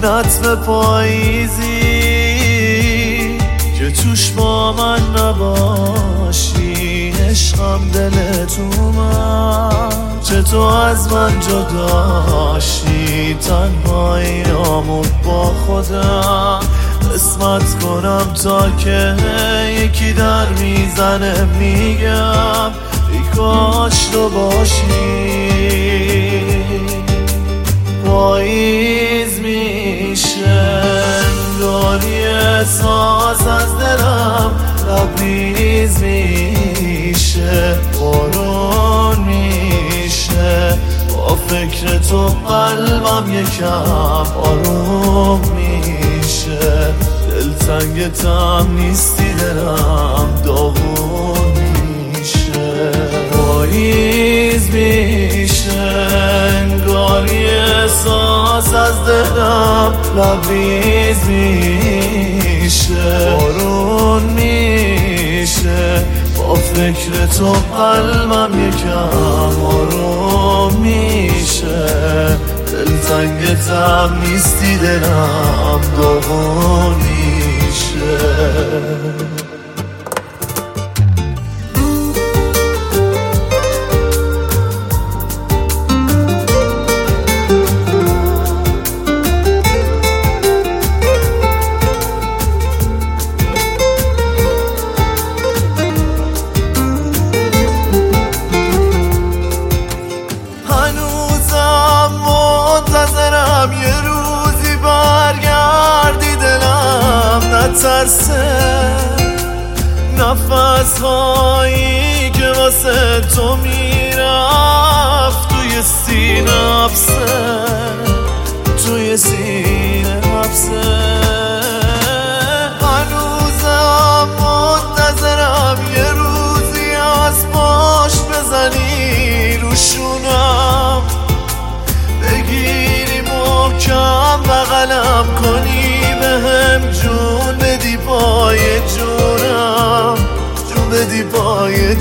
نطف پاییزی که توش با من نباشی، عشقم دل تو من چه تو از من جداشی، تنهاییامون با خودم قسمت کنم تا که یکی در میزنه میگم ای کاش تو باشی. پاییز میشه انگاری احساس از دلم لبریز میشه، بارون میشه با فکر تو قلبم یکم آروم میشه، دلتنگتم نیستی دلم داغون میشه. پاییز میشه انگاری احساس از دلم لبریز میشه، بارون میشه با فکر تو قلبم یکم آروم میشه، دلتنگتم نیستی دلم داغون میشه. یه روزی برگردی دلم نترسه، نفس هایی که واسه تو میرفت توی سینه حبسه، توی سینه حبسه. هنوزم منتظرم یه روزی از پشت بزنی روشونم، بگیری محکم بغلم کنی بهم جون بدی پای جونم، جون بدی پای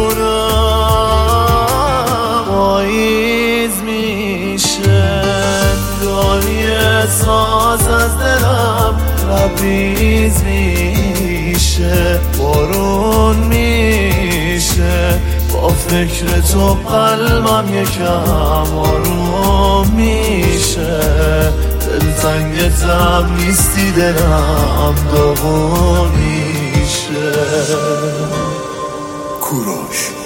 جونم. پاییز میشه انگاری احساس از دلم لبریز میشه، بارون میشه با فکر تو قلبم یکم آروم میشه، دلتنگتم نیستی دلم داغون میشه. کوروش